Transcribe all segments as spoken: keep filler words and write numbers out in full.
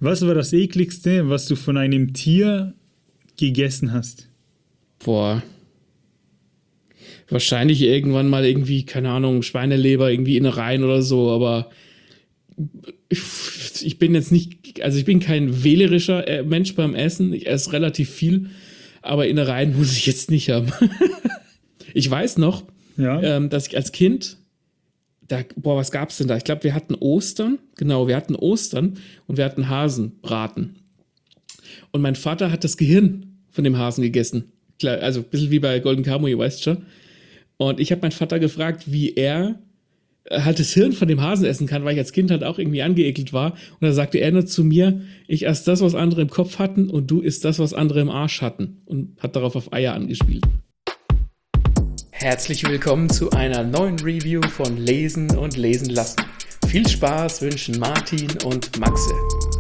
Was war das ekligste, was du von einem Tier gegessen hast? Boah. Wahrscheinlich irgendwann mal irgendwie, keine Ahnung, Schweineleber, irgendwie Innereien oder so, aber ich, ich bin jetzt nicht, also ich bin kein wählerischer äh, Mensch beim Essen, ich esse relativ viel, aber Innereien muss ich jetzt nicht haben. Ich weiß noch, Ja. ähm, dass ich als Kind, da, boah, was gab's denn da? Ich glaube, wir hatten Ostern, genau, wir hatten Ostern und wir hatten Hasenbraten. Und mein Vater hat das Gehirn von dem Hasen gegessen. Klar, also ein bisschen wie bei Golden Kamuy, ihr weißt schon. Und ich habe meinen Vater gefragt, wie er halt das Hirn von dem Hasen essen kann, weil ich als Kind halt auch irgendwie angeekelt war. Und da sagte er nur zu mir, ich esse das, was andere im Kopf hatten und du isst das, was andere im Arsch hatten. Und hat darauf auf Eier angespielt. Herzlich willkommen zu einer neuen Review von Lesen und Lesen lassen. Viel Spaß wünschen Martin und Maxe.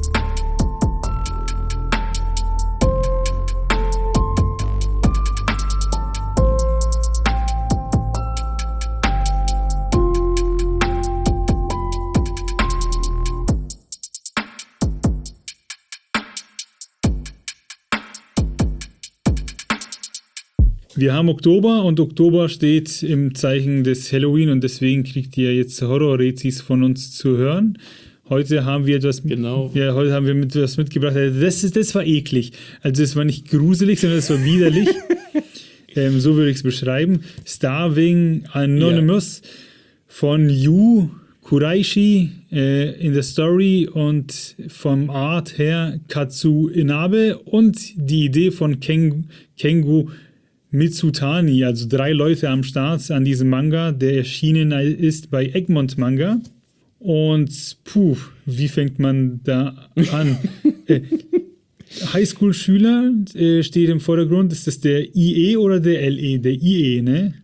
Wir haben Oktober und Oktober steht im Zeichen des Halloween und deswegen kriegt ihr jetzt Horror-Rezis von uns zu hören. Heute haben wir etwas, genau. ja, heute haben wir mit, etwas mitgebracht. Das, ist, das war eklig. Also es war nicht gruselig, sondern es war widerlich. ähm, so würde ich es beschreiben. Starving Anonymous ja. von Yu Kuraishi äh, in der Story und vom Art her Katsu Inabe und die Idee von Ken, Kengo Mitsutani, also drei Leute am Start an diesem Manga, der erschienen ist bei Egmont Manga. Und puh, wie fängt man da an? äh, Highschool-Schüler äh, steht im Vordergrund. Ist das der I E oder der L E? Der I E, ne?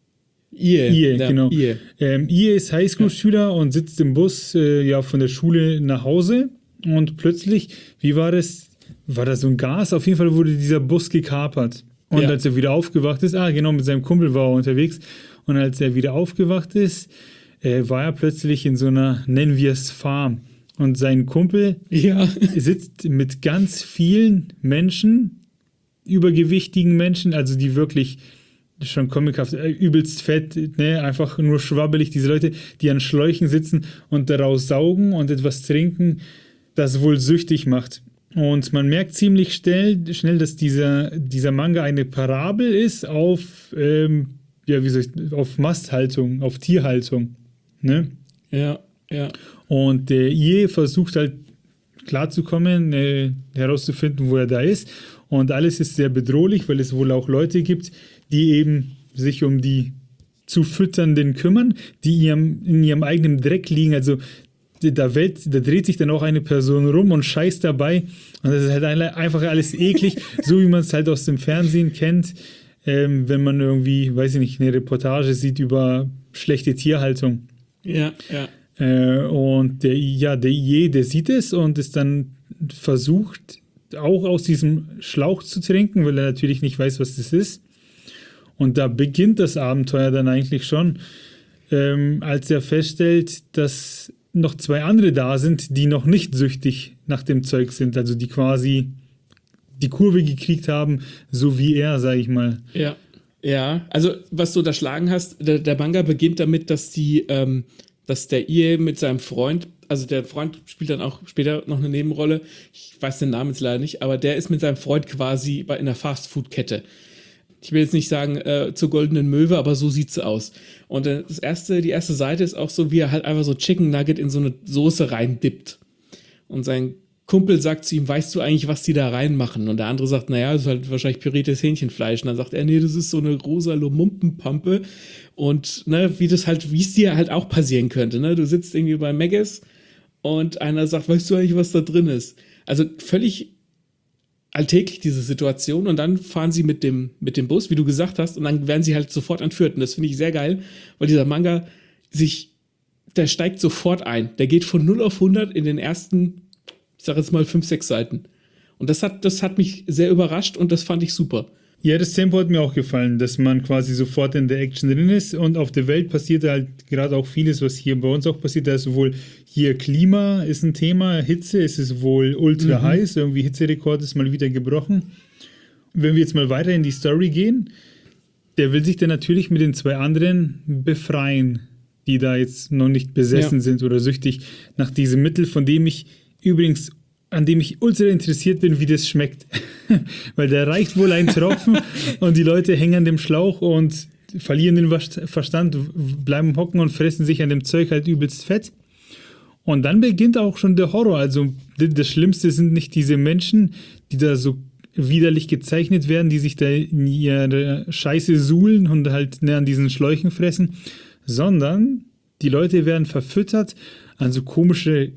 I E, I E, ja, genau. I E. Ähm, I E ist Highschool-Schüler ja. und sitzt im Bus äh, ja, von der Schule nach Hause. Und plötzlich, wie war das? War da so ein Gas? Auf jeden Fall wurde dieser Bus gekapert. Und ja. als er wieder aufgewacht ist, ah genau, mit seinem Kumpel war er unterwegs. Und als er wieder aufgewacht ist, äh, war er plötzlich in so einer, nennen wir es Farm. Und sein Kumpel ja. sitzt mit ganz vielen Menschen, übergewichtigen Menschen, also die wirklich schon comichaft, äh, übelst fett, ne, einfach nur schwabbelig, diese Leute, die an Schläuchen sitzen und daraus saugen und etwas trinken, das wohl süchtig macht. Und man merkt ziemlich schnell, schnell dass dieser, dieser Manga eine Parabel ist auf, ähm, ja, wie soll ich, auf Masthaltung, auf Tierhaltung. Ne? Ja, ja. Und der I E versucht halt klarzukommen, äh, herauszufinden, wo er da ist. Und alles ist sehr bedrohlich, weil es wohl auch Leute gibt, die eben sich um die zu Fütternden kümmern, die ihrem, in ihrem eigenen Dreck liegen, also Da, Welt, da dreht sich dann auch eine Person rum und scheißt dabei. Und das ist halt einfach alles eklig, so wie man es halt aus dem Fernsehen kennt, ähm, wenn man irgendwie, weiß ich nicht, eine Reportage sieht über schlechte Tierhaltung. Ja, ja. Äh, und der, ja, der I E, der sieht es und ist dann versucht, auch aus diesem Schlauch zu trinken, weil er natürlich nicht weiß, was das ist. Und da beginnt das Abenteuer dann eigentlich schon, ähm, als er feststellt, dass noch zwei andere da sind, die noch nicht süchtig nach dem Zeug sind, also die quasi die Kurve gekriegt haben, so wie er, sag ich mal. Ja, ja. Also was du unterschlagen hast, der, der Manga beginnt damit, dass die, ähm, dass der I E mit seinem Freund, also der Freund spielt dann auch später noch eine Nebenrolle, ich weiß den Namen jetzt leider nicht, aber der ist mit seinem Freund quasi bei in der Fastfood-Kette. Ich will jetzt nicht sagen äh, zur goldenen Möwe, aber so sieht's aus. Und äh, das erste, die erste Seite ist auch so, wie er halt einfach so Chicken Nugget in so eine Soße reindippt. Und sein Kumpel sagt zu ihm, weißt du eigentlich, was die da reinmachen? Und der andere sagt, naja, das ist halt wahrscheinlich püriertes Hähnchenfleisch. Und dann sagt er, nee, das ist so eine rosa Lumumpenpampe. Und ne, wie das halt, wie es dir halt auch passieren könnte. Ne? Du sitzt irgendwie bei Maggis und einer sagt, weißt du eigentlich, was da drin ist? Also völlig alltäglich diese Situation und dann fahren sie mit dem, mit dem Bus, wie du gesagt hast, und dann werden sie halt sofort entführt. Und das finde ich sehr geil, weil dieser Manga sich, der steigt sofort ein. Der geht von null auf hundert in den ersten, ich sag jetzt mal, fünf, sechs Seiten. Und das hat, das hat mich sehr überrascht und das fand ich super. Ja, das Tempo hat mir auch gefallen, dass man quasi sofort in der Action drin ist und auf der Welt passiert halt gerade auch vieles, was hier bei uns auch passiert. Da ist sowohl hier Klima ist ein Thema, Hitze, es ist wohl ultra mhm. heiß, irgendwie Hitzerekord ist mal wieder gebrochen. Wenn wir jetzt mal weiter in die Story gehen, der will sich dann natürlich mit den zwei anderen befreien, die da jetzt noch nicht besessen ja. sind oder süchtig nach diesem Mittel, von dem ich übrigens an dem ich ultra interessiert bin, wie das schmeckt. Weil der reicht wohl ein Tropfen und die Leute hängen an dem Schlauch und verlieren den Verstand, bleiben hocken und fressen sich an dem Zeug halt übelst fett. Und dann beginnt auch schon der Horror. Also das Schlimmste sind nicht diese Menschen, die da so widerlich gezeichnet werden, die sich da in ihre Scheiße suhlen und halt ne, an diesen Schläuchen fressen, sondern die Leute werden verfüttert an so komische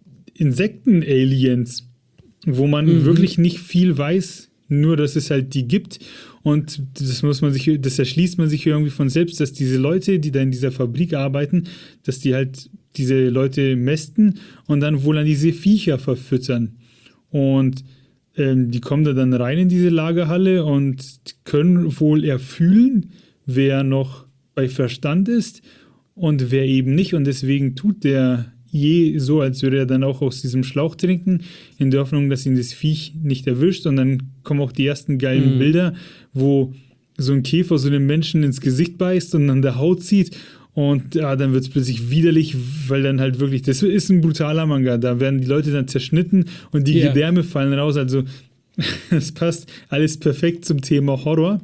Insekten-Aliens, wo man mhm. wirklich nicht viel weiß, nur dass es halt die gibt und das muss man sich, das erschließt man sich irgendwie von selbst, dass diese Leute, die da in dieser Fabrik arbeiten, dass die halt diese Leute mästen und dann wohl an diese Viecher verfüttern und ähm, die kommen da dann rein in diese Lagerhalle und können wohl erfühlen, wer noch bei Verstand ist und wer eben nicht und deswegen tut der je so, als würde er dann auch aus diesem Schlauch trinken, in der Hoffnung, dass ihn das Viech nicht erwischt. Und dann kommen auch die ersten geilen mhm. Bilder, wo so ein Käfer so einem Menschen ins Gesicht beißt und an der Haut zieht. Und ja, dann wird es plötzlich widerlich, weil dann halt wirklich, das ist ein brutaler Manga. Da werden die Leute dann zerschnitten und die yeah. Gedärme fallen raus. Also es passt alles perfekt zum Thema Horror.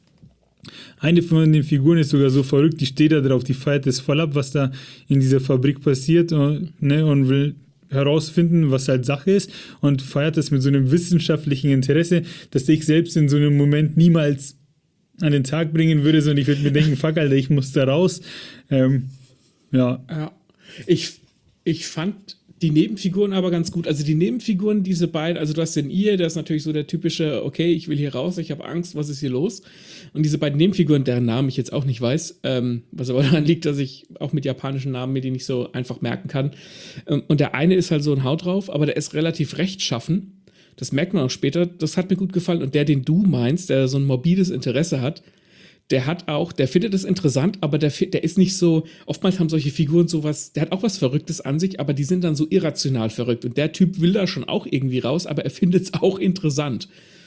Eine von den Figuren ist sogar so verrückt, die steht da drauf, die feiert das voll ab, was da in dieser Fabrik passiert und, ne, und will herausfinden, was halt Sache ist und feiert das mit so einem wissenschaftlichen Interesse, dass ich selbst in so einem Moment niemals an den Tag bringen würde, sondern ich würde mir denken, fuck, Alter, ich muss da raus. Ähm, ja. ja. Ich, ich fand die Nebenfiguren aber ganz gut. Also die Nebenfiguren, diese beiden, also du hast den Ie, der ist natürlich so der typische, okay, ich will hier raus, ich habe Angst, was ist hier los? Und diese beiden Nebenfiguren, deren Namen ich jetzt auch nicht weiß, ähm, was aber daran liegt, dass ich auch mit japanischen Namen mir die nicht so einfach merken kann. Ähm, und der eine ist halt so ein Haut drauf, aber der ist relativ rechtschaffen. Das merkt man auch später. Das hat mir gut gefallen. Und der, den du meinst, der so ein morbides Interesse hat, der hat auch, der findet es interessant, aber der, der ist nicht so, oftmals haben solche Figuren sowas, der hat auch was Verrücktes an sich, aber die sind dann so irrational verrückt. Und der Typ will da schon auch irgendwie raus, aber er findet es auch interessant.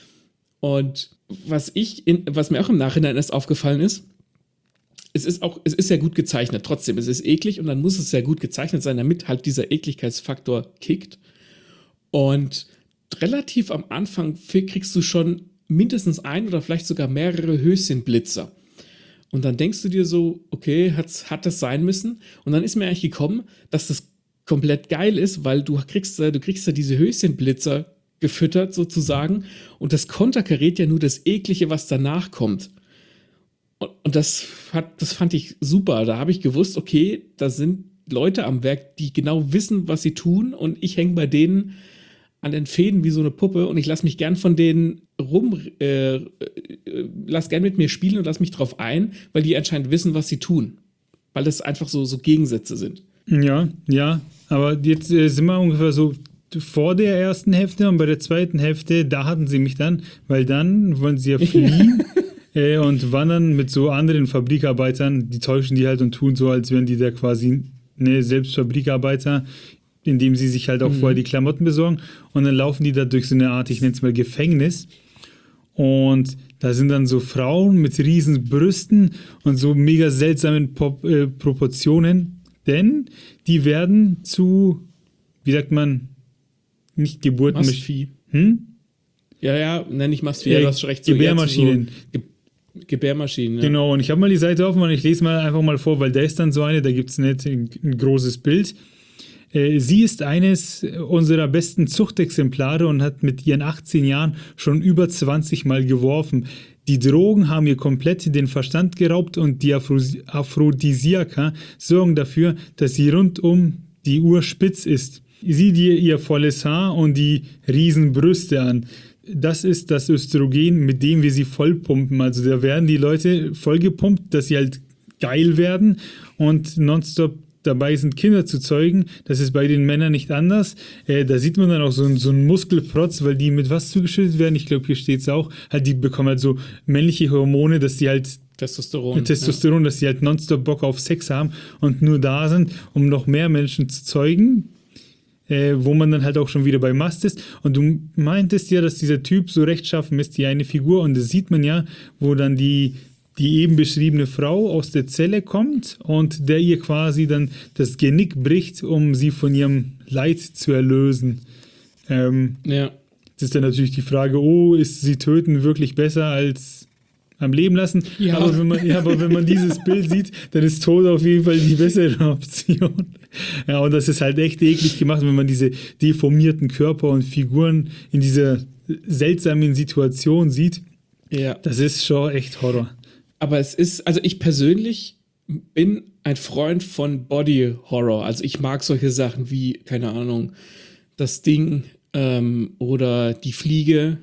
Und was ich, in, was mir auch im Nachhinein erst aufgefallen ist, es ist auch, es ist sehr gut gezeichnet, trotzdem, es ist eklig und dann muss es sehr gut gezeichnet sein, damit halt dieser Ekligkeitsfaktor kickt. Und relativ am Anfang kriegst du schon mindestens ein oder vielleicht sogar mehrere Höschenblitzer. Und dann denkst du dir so, okay, hat, hat das sein müssen? Und dann ist mir eigentlich gekommen, dass das komplett geil ist, weil du kriegst, du kriegst ja diese Höschenblitzer gefüttert sozusagen und das konterkariert ja nur das Eklige, was danach kommt. Und, und das, hat, das fand ich super. Da habe ich gewusst, okay, da sind Leute am Werk, die genau wissen, was sie tun und ich hänge bei denen an den Fäden wie so eine Puppe und ich lasse mich gern von denen rum, äh, äh, lass gern mit mir spielen und lass mich drauf ein, weil die anscheinend wissen, was sie tun. Weil das einfach so, so Gegensätze sind. Ja, ja, aber jetzt äh, sind wir ungefähr so vor der ersten Hälfte und bei der zweiten Hälfte, da hatten sie mich dann, weil dann wollen sie ja fliehen äh, und wandern mit so anderen Fabrikarbeitern, die täuschen die halt und tun so, als wären die da quasi ne, selbst Fabrikarbeiter, indem sie sich halt auch mhm. vorher die Klamotten besorgen und dann laufen die da durch so eine Art, ich nenne es mal Gefängnis und da sind dann so Frauen mit riesen Brüsten und so mega seltsamen Pop- äh, Proportionen, denn die werden zu, wie sagt man, nicht Geburten... Mastvieh. Hm? Ja, ja, nenne ich Mastvieh, ja, das recht. So Gebärmaschinen. So Ge- Gebärmaschinen, ja. Genau, und ich habe mal die Seite offen und ich lese mal einfach mal vor, weil da ist dann so eine, da gibt es nicht ein, ein großes Bild. Sie ist eines unserer besten Zuchtexemplare und hat mit ihren achtzehn Jahren schon über zwanzig Mal geworfen. Die Drogen haben ihr komplett den Verstand geraubt und die Aphro- Aphrodisiaka sorgen dafür, dass sie rund um die Uhr spitz ist. Sieh dir ihr volles Haar und die riesen Brüste an. Das ist das Östrogen, mit dem wir sie vollpumpen. Also da werden die Leute vollgepumpt, dass sie halt geil werden und nonstop dabei sind, Kinder zu zeugen. Das ist bei den Männern nicht anders. Äh, da sieht man dann auch so, ein, so einen Muskelprotz, weil die mit was zugeschüttet werden. Ich glaube, hier steht es auch. Halt, die bekommen halt so männliche Hormone, dass die halt Testosteron. Testosteron, ja. Dass die halt nonstop Bock auf Sex haben und nur da sind, um noch mehr Menschen zu zeugen. Äh, wo man dann halt auch schon wieder bei Mast ist. Und du meintest ja, dass dieser Typ so rechtschaffen ist, die eine Figur. Und das sieht man ja, wo dann die, die eben beschriebene Frau aus der Zelle kommt und der ihr quasi dann das Genick bricht, um sie von ihrem Leid zu erlösen. Ähm, ja. Das ist dann natürlich die Frage, oh, ist sie töten wirklich besser als am Leben lassen? Ja. Aber, wenn man, ja, aber wenn man dieses Bild sieht, dann ist Tod auf jeden Fall die bessere Option. Ja, und das ist halt echt eklig gemacht, wenn man diese deformierten Körper und Figuren in dieser seltsamen Situation sieht. Ja. Das ist schon echt Horror. Aber es ist, also ich persönlich bin ein Freund von Body Horror. Also ich mag solche Sachen wie, keine Ahnung, das Ding ähm, oder die Fliege,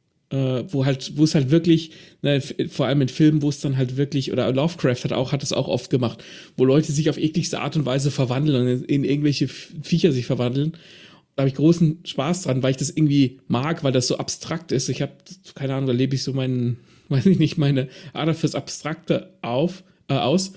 äh, wo halt, wo es halt wirklich, ne, vor allem in Filmen, wo es dann halt wirklich, oder Lovecraft hat auch, hat es auch oft gemacht, wo Leute sich auf ekligste Art und Weise verwandeln und in, in irgendwelche Viecher sich verwandeln. Da habe ich großen Spaß dran, weil ich das irgendwie mag, weil das so abstrakt ist. Ich habe, keine Ahnung, da lebe ich so meinen, weiß ich nicht, meine Ader fürs Abstrakte auf, äh, aus.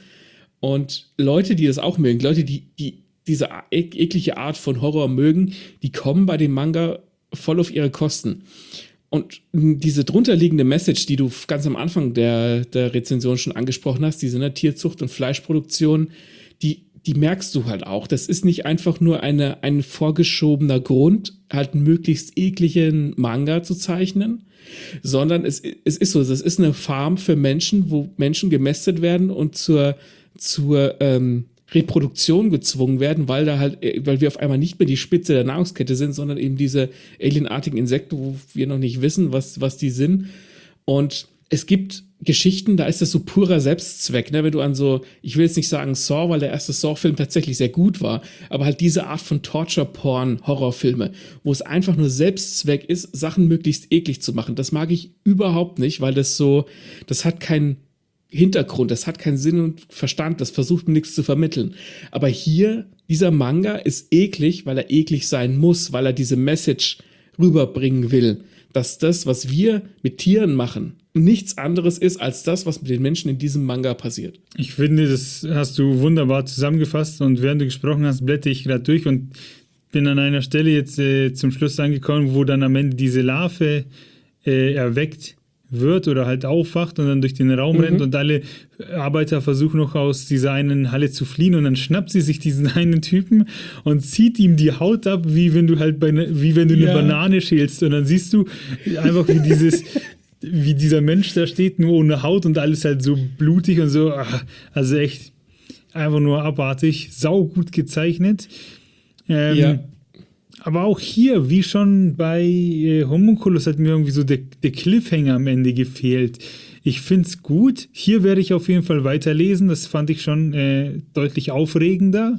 Und Leute, die das auch mögen, Leute, die, die diese ek- eklige Art von Horror mögen, die kommen bei dem Manga voll auf ihre Kosten. Und diese drunterliegende Message, die du ganz am Anfang der, der Rezension schon angesprochen hast, diese ne, Tierzucht und Fleischproduktion, die, die merkst du halt auch. Das ist nicht einfach nur eine, ein vorgeschobener Grund, halt einen möglichst ekligen Manga zu zeichnen, sondern es, es ist so, es ist eine Farm für Menschen, wo Menschen gemästet werden und zur, zur ähm, Reproduktion gezwungen werden, weil da halt, weil wir auf einmal nicht mehr die Spitze der Nahrungskette sind, sondern eben diese alienartigen Insekten, wo wir noch nicht wissen, was, was die sind. Und es gibt Geschichten, da ist das so purer Selbstzweck, ne? Wenn du an so, ich will jetzt nicht sagen Saw, weil der erste Saw-Film tatsächlich sehr gut war, aber halt diese Art von Torture-Porn-Horrorfilme, wo es einfach nur Selbstzweck ist, Sachen möglichst eklig zu machen. Das mag ich überhaupt nicht, weil das so, das hat keinen Hintergrund, das hat keinen Sinn und Verstand, das versucht nichts zu vermitteln. Aber hier, dieser Manga ist eklig, weil er eklig sein muss, weil er diese Message rüberbringen will, dass das, was wir mit Tieren machen, nichts anderes ist als das, was mit den Menschen in diesem Manga passiert. Ich finde, das hast du wunderbar zusammengefasst und während du gesprochen hast, blätter ich gerade durch und bin an einer Stelle jetzt äh, zum Schluss angekommen, wo dann am Ende diese Larve äh, erweckt wird oder halt aufwacht und dann durch den Raum mhm. rennt und alle Arbeiter versuchen noch aus dieser einen Halle zu fliehen und dann schnappt sie sich diesen einen Typen und zieht ihm die Haut ab, wie wenn du halt bei ne, wie wenn du ja. eine Banane schälst und dann siehst du einfach wie dieses wie dieser Mensch da steht, nur ohne Haut und alles halt so blutig und so, also echt einfach nur abartig, saugut gezeichnet. Ähm, ja. Aber auch hier, wie schon bei äh, Homunculus, hat mir irgendwie so der, der Cliffhanger am Ende gefehlt. Ich finde es gut. Hier werde ich auf jeden Fall weiterlesen. Das fand ich schon äh, deutlich aufregender.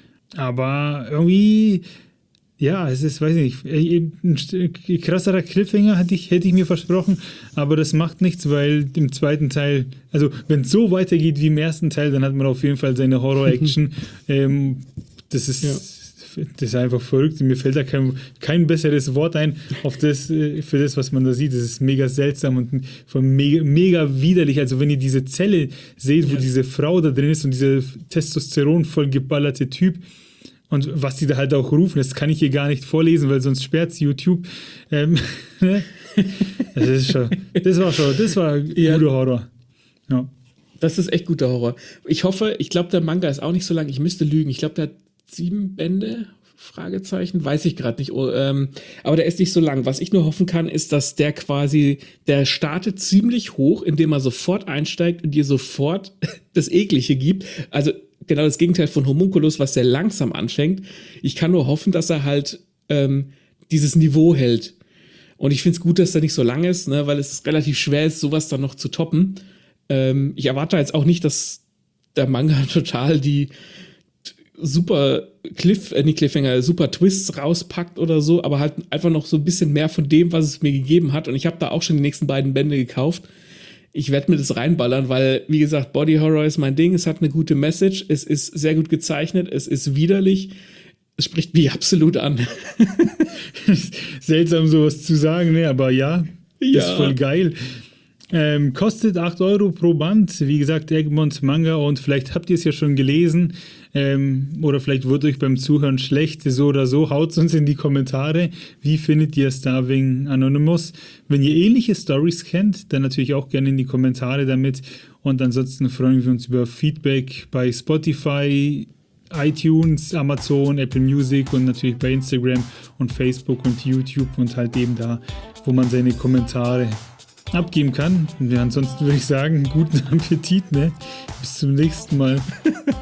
Aber irgendwie, ja, es ist, weiß ich nicht, ein krasserer Cliffhanger hätte ich, hätte ich mir versprochen. Aber das macht nichts, weil im zweiten Teil, also wenn es so weitergeht wie im ersten Teil, dann hat man auf jeden Fall seine Horror-Action. ähm, das ist... Ja. Das ist einfach verrückt. Mir fällt da kein, kein besseres Wort ein auf das, für das, was man da sieht. Das ist mega seltsam und mega, mega widerlich. Also wenn ihr diese Zelle seht, wo ja. diese Frau da drin ist und dieser Testosteron voll geballerte Typ und was die da halt auch rufen, das kann ich hier gar nicht vorlesen, weil sonst sperrt YouTube. Ähm, das ist schon, das war schon, das war ja. guter Horror. Ja. Das ist echt guter Horror. Ich hoffe, ich glaube, der Manga ist auch nicht so lang. Ich müsste lügen. Ich glaube, der hat sieben Bände, Fragezeichen, weiß ich gerade nicht, oh, ähm, aber der ist nicht so lang. Was ich nur hoffen kann, ist, dass der quasi, der startet ziemlich hoch, indem er sofort einsteigt und dir sofort das Eklige gibt. Also genau das Gegenteil von Homunculus, was sehr langsam anfängt. Ich kann nur hoffen, dass er halt ähm, dieses Niveau hält. Und ich finde es gut, dass er nicht so lang ist, ne, weil es relativ schwer ist, sowas dann noch zu toppen. Ähm, ich erwarte jetzt auch nicht, dass der Manga total die super Cliff, äh, nicht Cliffhanger, super Twists rauspackt oder so, aber halt einfach noch so ein bisschen mehr von dem, was es mir gegeben hat. Und ich habe da auch schon die nächsten beiden Bände gekauft. ich werde mir das reinballern, weil, wie gesagt, Body Horror ist mein Ding. Es hat eine gute Message, es ist sehr gut gezeichnet, es ist widerlich. Es spricht mich absolut an. Seltsam, sowas zu sagen, ne? Aber ja, Ja. ist voll geil. Ähm, kostet acht Euro pro Band. Wie gesagt, Egmonts Manga. Und vielleicht habt ihr es ja schon gelesen. Ähm, oder vielleicht wurde euch beim Zuhören schlecht. So oder so. Haut uns in die Kommentare. Wie findet ihr Starving Anonymous? Wenn ihr ähnliche Stories kennt, dann natürlich auch gerne in die Kommentare damit. Und ansonsten freuen wir uns über Feedback bei Spotify, iTunes, Amazon, Apple Music und natürlich bei Instagram und Facebook und YouTube und halt eben da, wo man seine Kommentare abgeben kann. Und ja, ansonsten würde ich sagen, guten Appetit, ne? Bis zum nächsten Mal.